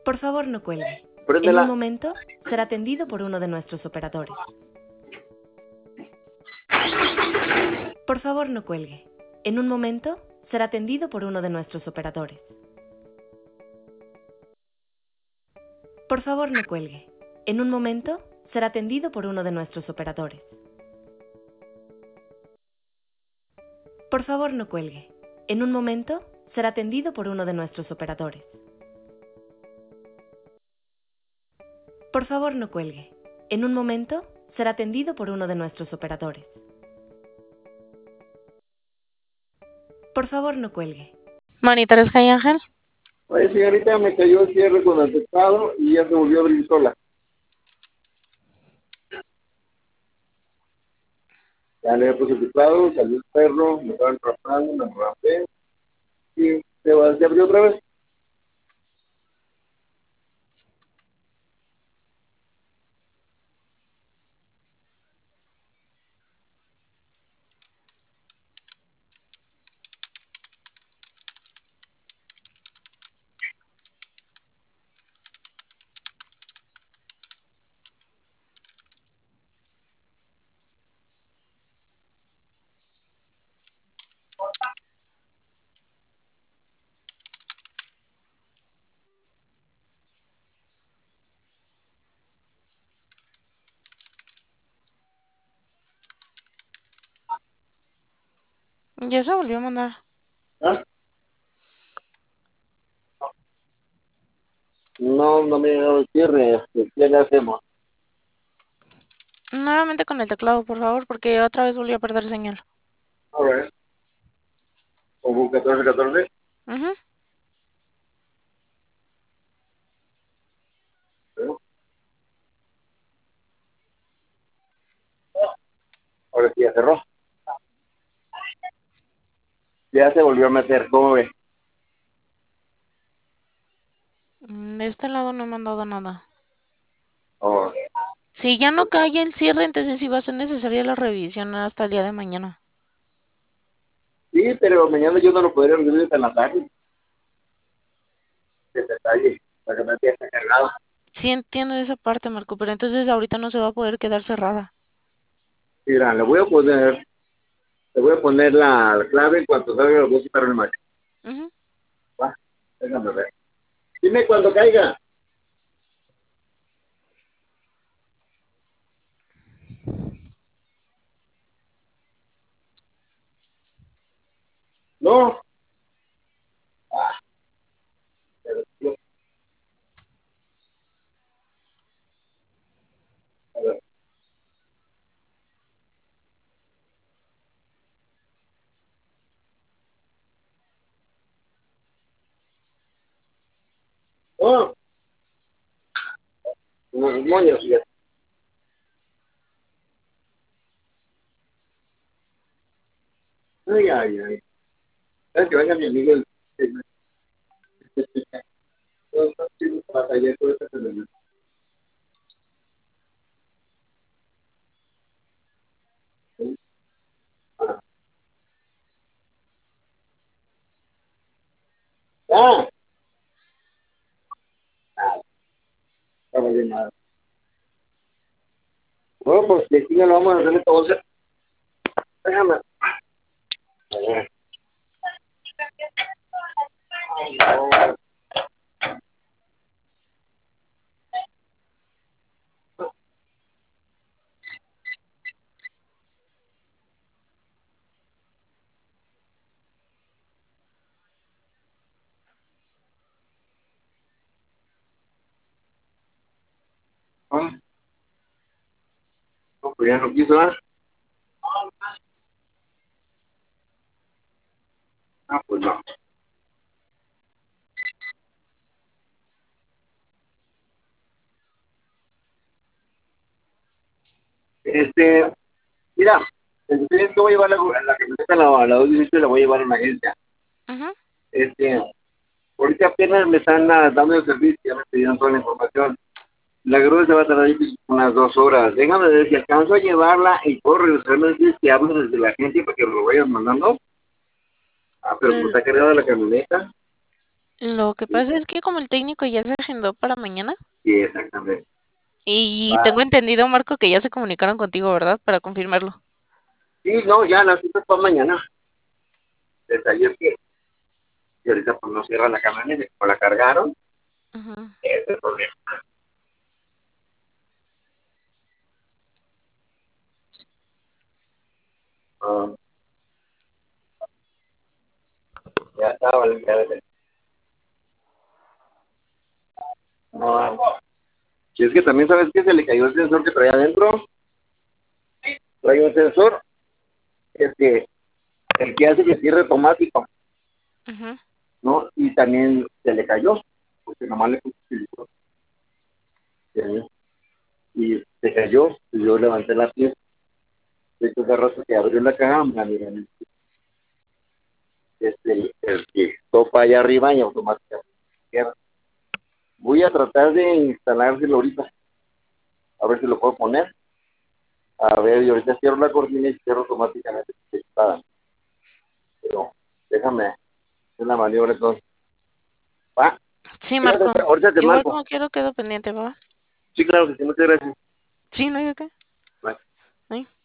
Por favor, no cuelgue. En un Préndela. momento será atendido por uno de nuestros operadores. Por favor, no cuelgue. En un momento será atendido por uno de nuestros operadores. Por favor, no cuelgue. En un momento será atendido por uno de nuestros operadores. Por favor, no cuelgue. En un momento será atendido por uno de nuestros operadores. Por favor, no cuelgue. En un momento será atendido por uno de nuestros operadores. Por favor, no cuelgue. Monitores Calle Ángel. Oye, señorita, me cayó el cierre con el teclado y ya se volvió a abrir sola. Ya le puse el teclado, salió el perro, me estaban rapando, me rapé y se abrió otra vez. Ya se volvió a mandar. ¿Ah? No me ha llegado el cierre. ¿Qué le hacemos? Nuevamente con el teclado, por favor, porque otra vez volvió a perder señal. A ver. ¿Como 14? Ujú. Ahora sí ya cerró. Ya se volvió a meter, ¿cómo ve? De este lado no he mandado nada. Oh. Si ya no cae el cierre, entonces sí va a ser necesaria la revisión hasta el día de mañana. Sí, pero mañana yo no lo podría recibir hasta en la tarde. Ese detalle, para que me esté cargado. Sí entiendo esa parte, Marco, pero entonces ahorita no se va a poder quedar cerrada. Mira, le voy a poner la clave en cuanto salga la voz para el máquina. Ujú. Va, déjame ver. Dime cuando caiga. No. Ah, pero sí. A ver. No. Unos moños, fíjate. Ay. ¿Sabes que venga mi amigo todos estos chicos para taller todo este fenómeno? Ah. Ah. Ah, estaba bien nada. Bueno, pues de aquí ya lo vamos a hacer entonces. Déjame. A ver. Ay, no. Ah, no, pues ya no quiso, ¿ah? Ah, pues no. Mira, el cliente voy a llevar la camioneta a la 218 y la voy a llevar a una agencia. Ujú. Ahorita apenas me están dando el servicio, ya me pidieron toda la información. La grúa se va a tardar ahí unas 2 horas. Déjame ver si alcanzo a llevarla y puedo regresarme antes que hablo desde la agencia para que lo vayan mandando. Ah, pero pues L- está cargada la camioneta. Lo que pasa es que como el técnico ya se agendó para mañana, Sí, exactamente. y Va. tengo entendido, Marco, que ya se comunicaron contigo, ¿verdad? Para confirmarlo. Sí, no, ya la cita es para mañana. Desde ayer que y ahorita pues no cierra la camioneta, como la cargaron, Ujú. ese es el problema. Ah, ya estaba limpiada. No, si es que también sabes que se le cayó el sensor que traía adentro, trae un sensor, es que el que hace que cierre automático, Ujú. ¿no? Y también se le cayó, porque nomás le puse silicona, ¿sí? Y se cayó, y yo levanté la pieza, de hecho de rato que abrió la caja, miren, el que topa allá arriba y automáticamente cierra. Voy a tratar de instalárselo ahorita, a ver si lo puedo poner. A ver, y ahorita cierro la cortina y cierro automáticamente. Pero déjame hacer la maniobra entonces. ¿Va? Sí, Ahorita Marco. ahorita te Igual marco. como quiero quedo pendiente, ¿va? Sí, claro que sí, muchas gracias. Sí, no hay de qué. Bye. Ay.